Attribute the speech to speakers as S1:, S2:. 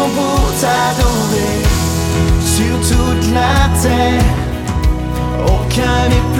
S1: sont pour t'adorer sur toute la terre. Aucun n'est